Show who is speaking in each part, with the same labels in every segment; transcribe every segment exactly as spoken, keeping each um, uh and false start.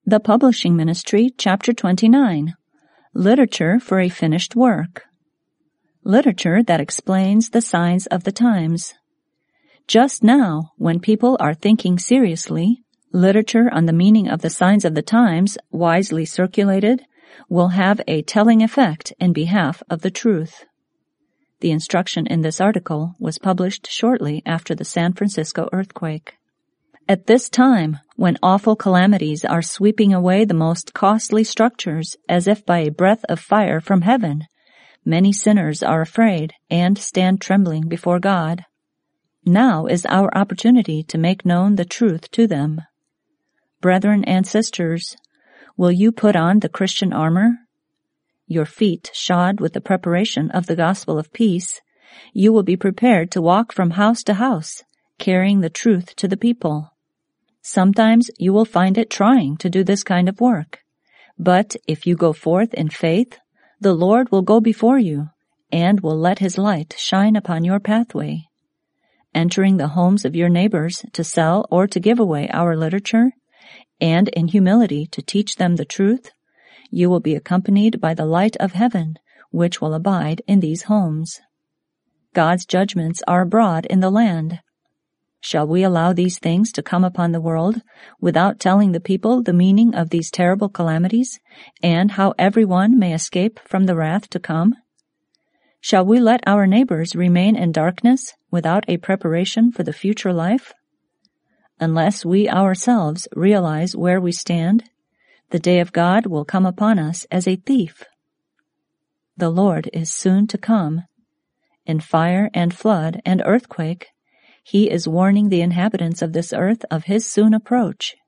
Speaker 1: The Publishing Ministry, Chapter twenty-nine, Literature for a Finished Work. Literature that explains the signs of the times. Just now, when people are thinking seriously, literature on the meaning of the signs of the times, wisely circulated, will have a telling effect in behalf of the truth. The instruction in this article was published shortly after the San Francisco earthquake. At this time, when awful calamities are sweeping away the most costly structures as if by a breath of fire from heaven, many sinners are afraid and stand trembling before God. Now is our opportunity to make known the truth to them. Brethren and sisters, will you put on the Christian armor? Your feet shod with the preparation of the gospel of peace, you will be prepared to walk from house to house, carrying the truth to the people. Sometimes you will find it trying to do this kind of work, but if you go forth in faith, the Lord will go before you and will let His light shine upon your pathway. Entering the homes of your neighbors to sell or to give away our literature, and in humility to teach them the truth, you will be accompanied by the light of heaven, which will abide in these homes. God's judgments are abroad in the land. Shall we allow these things to come upon the world without telling the people the meaning of these terrible calamities and how everyone may escape from the wrath to come? Shall we let our neighbors remain in darkness without a preparation for the future life? Unless we ourselves realize where we stand, the day of God will come upon us as a thief. The Lord is soon to come. In fire and flood and earthquake, He is warning the inhabitants of this earth of His soon approach.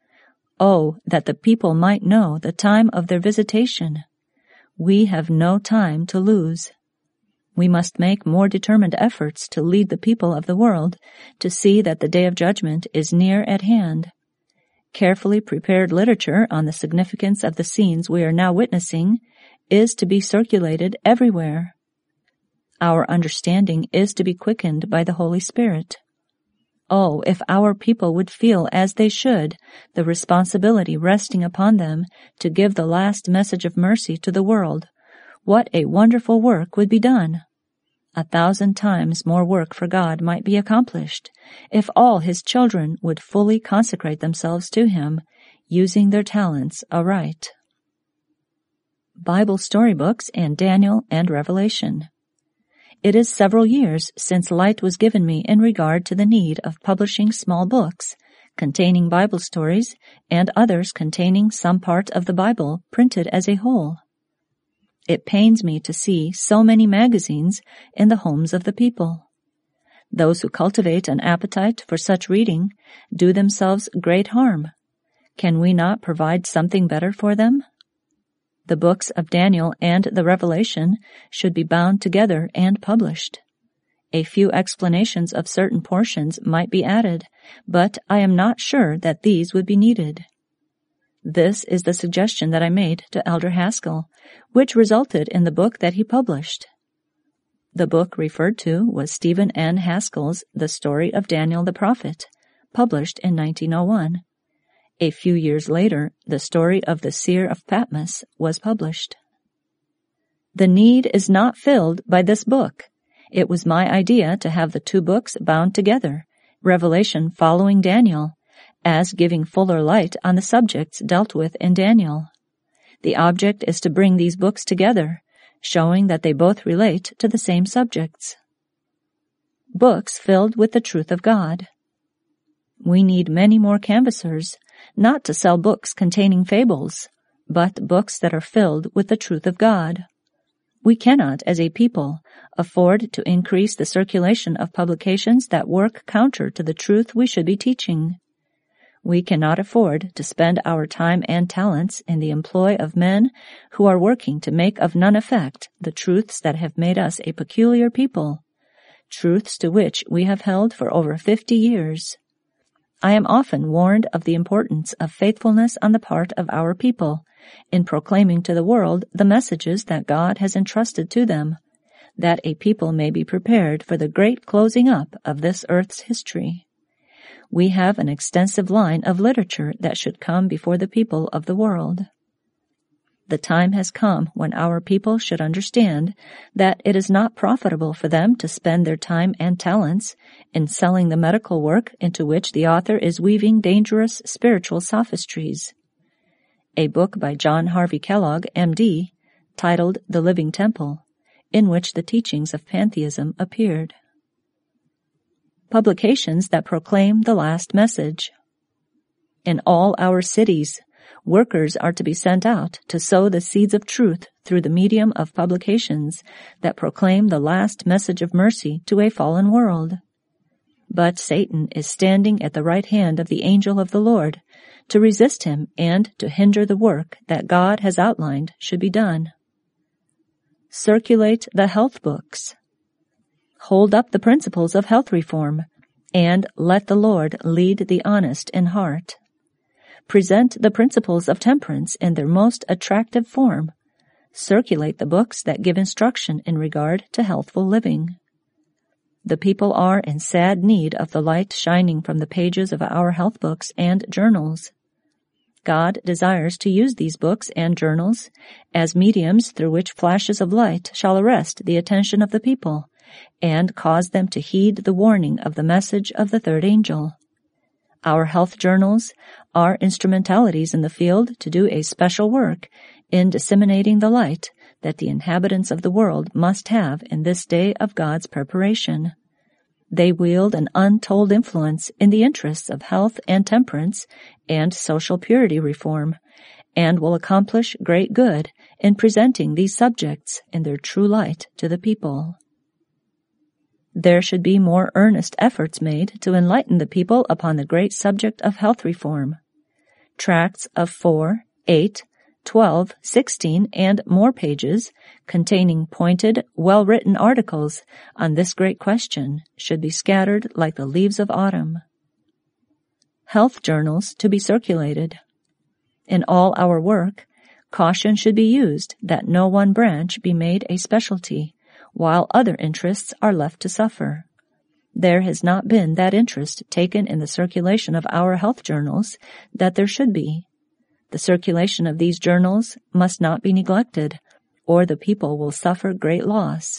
Speaker 1: Oh, that the people might know the time of their visitation! We have no time to lose. We must make more determined efforts to lead the people of the world to see that the day of judgment is near at hand. Carefully prepared literature on the significance of the scenes we are now witnessing is to be circulated everywhere. Our understanding is to be quickened by the Holy Spirit. Oh, if our people would feel as they should the responsibility resting upon them to give the last message of mercy to the world, what a wonderful work would be done! A thousand times more work for God might be accomplished if all His children would fully consecrate themselves to Him, using their talents aright. Bible storybooks and Daniel and Revelation. It is several years since light was given me in regard to the need of publishing small books containing Bible stories and others containing some part of the Bible printed as a whole. It pains me to see so many magazines in the homes of the people. Those who cultivate an appetite for such reading do themselves great harm. Can we not provide something better for them? The books of Daniel and the Revelation should be bound together and published. A few explanations of certain portions might be added, but I am not sure that these would be needed. This is the suggestion that I made to Elder Haskell, which resulted in the book that he published. The book referred to was Stephen N. Haskell's The Story of Daniel the Prophet, published in nineteen oh one. A few years later, The Story of the Seer of Patmos was published. The need is not filled by this book. It was my idea to have the two books bound together, Revelation following Daniel, as giving fuller light on the subjects dealt with in Daniel. The object is to bring these books together, showing that they both relate to the same subjects. Books filled with the truth of God. We need many more canvassers, not to sell books containing fables, but books that are filled with the truth of God. We cannot, as a people, afford to increase the circulation of publications that work counter to the truth we should be teaching. We cannot afford to spend our time and talents in the employ of men who are working to make of none effect the truths that have made us a peculiar people, truths to which we have held for over fifty years. I am often warned of the importance of faithfulness on the part of our people in proclaiming to the world the messages that God has entrusted to them, that a people may be prepared for the great closing up of this earth's history. we have an extensive line of literature that should come before the people of the world. The time has come when our people should understand that it is not profitable for them to spend their time and talents in selling the medical work into which the author is weaving dangerous spiritual sophistries. A book by John Harvey Kellogg, M D, titled The Living Temple, in which the teachings of pantheism appeared. Publications that proclaim the last message. In all our cities, workers are to be sent out to sow the seeds of truth through the medium of publications that proclaim the last message of mercy to a fallen world. But Satan is standing at the right hand of the angel of the Lord to resist him and to hinder the work that God has outlined should be done. Circulate the health books. Hold up the principles of health reform, and let the Lord lead the honest in heart. Present the principles of temperance in their most attractive form. Circulate the books that give instruction in regard to healthful living. The people are in sad need of the light shining from the pages of our health books and journals. God desires to use these books and journals as mediums through which flashes of light shall arrest the attention of the people and cause them to heed the warning of the message of the third angel. Our health journals are instrumentalities in the field to do a special work in disseminating the light that the inhabitants of the world must have in this day of God's preparation. They wield an untold influence in the interests of health and temperance and social purity reform, and will accomplish great good in presenting these subjects in their true light to the people. There should be more earnest efforts made to enlighten the people upon the great subject of health reform. Tracts of four, eight, twelve, sixteen, and more pages, containing pointed, well-written articles on this great question, should be scattered like the leaves of autumn. Health journals to be circulated. In all our work, caution should be used that no one branch be made a specialty, while other interests are left to suffer. There has not been that interest taken in the circulation of our health journals that there should be. The circulation of these journals must not be neglected, or the people will suffer great loss.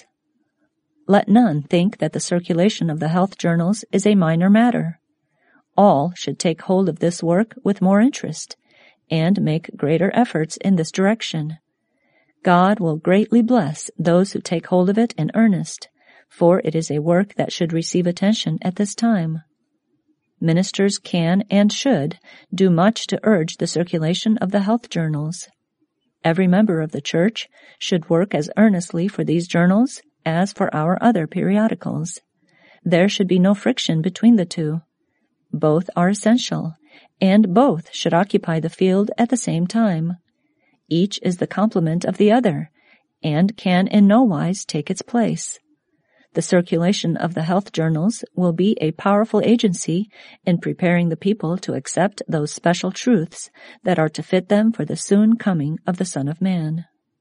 Speaker 1: Let none think that the circulation of the health journals is a minor matter. All should take hold of this work with more interest, and make greater efforts in this direction. God will greatly bless those who take hold of it in earnest, for it is a work that should receive attention at this time. Ministers can and should do much to urge the circulation of the health journals. Every member of the church should work as earnestly for these journals as for our other periodicals. There should be no friction between the two. Both are essential, and both should occupy the field at the same time. Each is the complement of the other, and can in no wise take its place. The circulation of the health journals will be a powerful agency in preparing the people to accept those special truths that are to fit them for the soon coming of the Son of Man.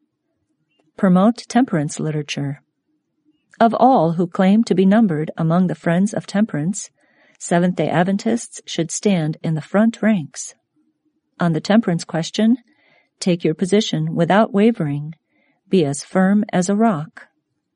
Speaker 1: Promote temperance literature. Of all who claim to be numbered among the friends of temperance, Seventh-day Adventists should stand in the front ranks. On the temperance question, take your position without wavering. Be as firm as a rock.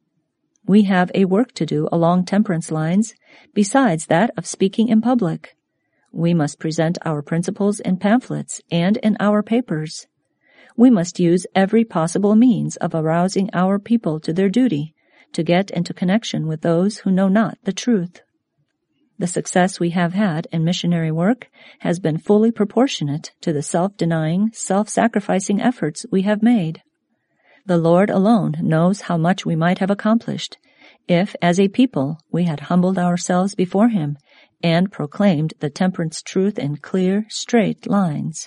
Speaker 1: We have a work to do along temperance lines besides that of speaking in public. We must present our principles in pamphlets and in our papers. We must use every possible means of arousing our people to their duty to get into connection with those who know not the truth. The success we have had in missionary work has been fully proportionate to the self-denying, self-sacrificing efforts we have made. The Lord alone knows how much we might have accomplished if, as a people, we had humbled ourselves before Him and proclaimed the temperance truth in clear, straight lines.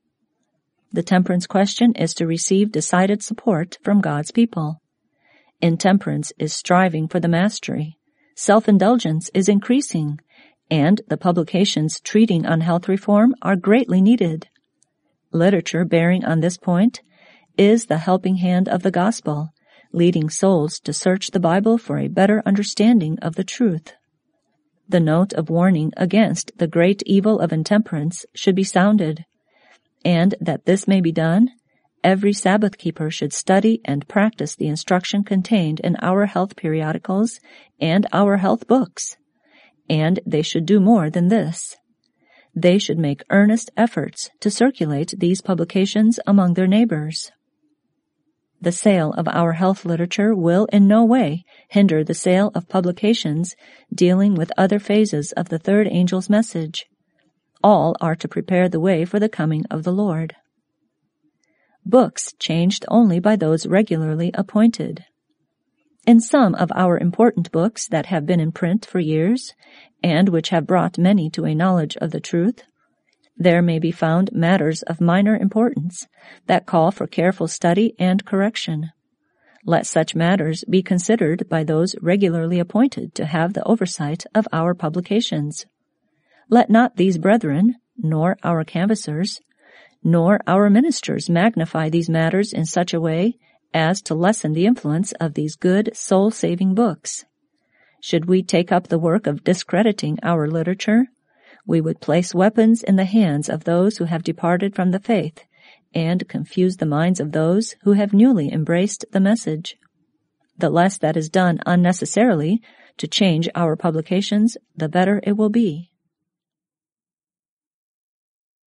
Speaker 1: The temperance question is to receive decided support from God's people. Intemperance is striving for the mastery. Self-indulgence is increasing, and the publications treating on health reform are greatly needed. Literature bearing on this point is the helping hand of the gospel, leading souls to search the Bible for a better understanding of the truth. The note of warning against the great evil of intemperance should be sounded, and that this may be done, every Sabbath keeper should study and practice the instruction contained in our health periodicals and our health books, and they should do more than this. They should make earnest efforts to circulate these publications among their neighbors. The sale of our health literature will in no way hinder the sale of publications dealing with other phases of the third angel's message. All are to prepare the way for the coming of the Lord. Books changed only by those regularly appointed. In some of our important books that have been in print for years, and which have brought many to a knowledge of the truth, there may be found matters of minor importance that call for careful study and correction. Let such matters be considered by those regularly appointed to have the oversight of our publications. Let not these brethren, nor our canvassers, nor our ministers magnify these matters in such a way as to lessen the influence of these good soul-saving books. Should we take up the work of discrediting our literature, we would place weapons in the hands of those who have departed from the faith and confuse the minds of those who have newly embraced the message. The less that is done unnecessarily to change our publications, the better it will be.